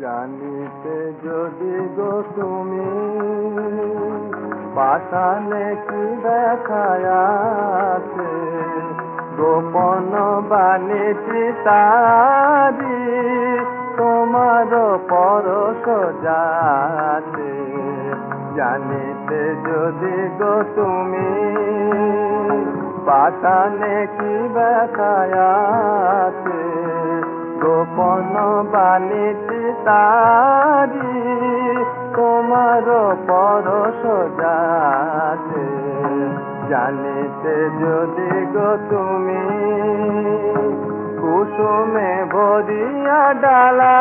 জানিতে যদি গো তুমি পাষাণে কি দেখায় আছে, গোপন বাণীটি তারি তোমার পরশ যাতে। জানিতে যদি গো তুমি পাষাণে কি দেখায় আছে, গোপন বাণীটি তারি তোমার পরশ যাতে। জানিতে যদি গো তুমি কুসুমে ভরিয়া ডালা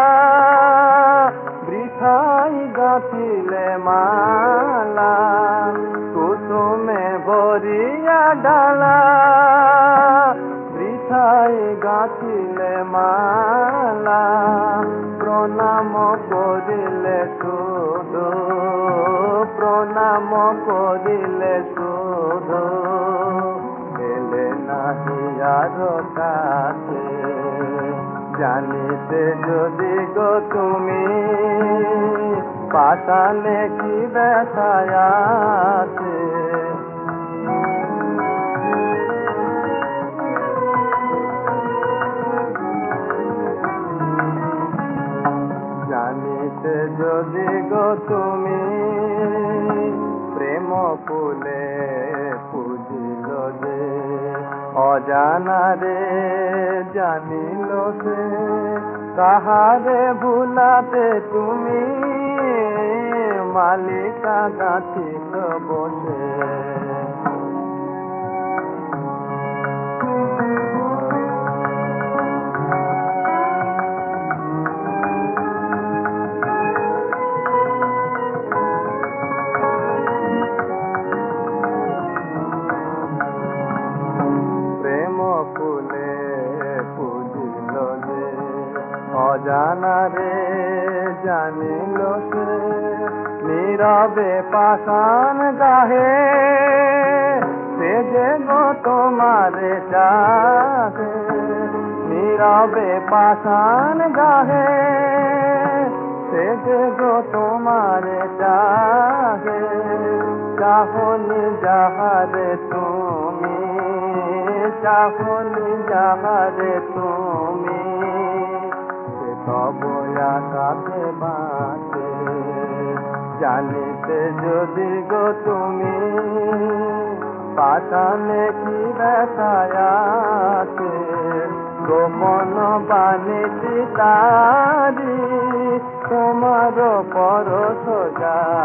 বৃথাই গাঁথিলে মালা, কুসুমে ভরিয়া ডালা বৃথাই গাঁথিলে মালা। প্রণাম করিলে শুধু, প্রণাম করিলে শুধু এলে নাহি আর কাছে। জানিতে যদি গো তুমি পাষাণে কি দেখায় আছে, জানিতে যদি গো তুমি প্রেম ফুলে পুজিল যে অজানারে জানিল সে, কাহারে ভুলাতে তুমি মালিকা গাঁথিল বসে। ফুলে পুজিল যে অজানারে জানিল সে, নীরবে পাষাণ গাহে সে যে গো তোমারে চাহে। নীরবে পাষাণ গাহে সে যে গো তোমারে চাহে। চাহনি যাহারে তুমি, চাহনি যাহারে তুমি সে তব আশাতে বাঁচে। জানিতে যদি গো তুমি পাষাণে কি দেখায় আছে, গোপন বাণীটি তারি তোমার পরশ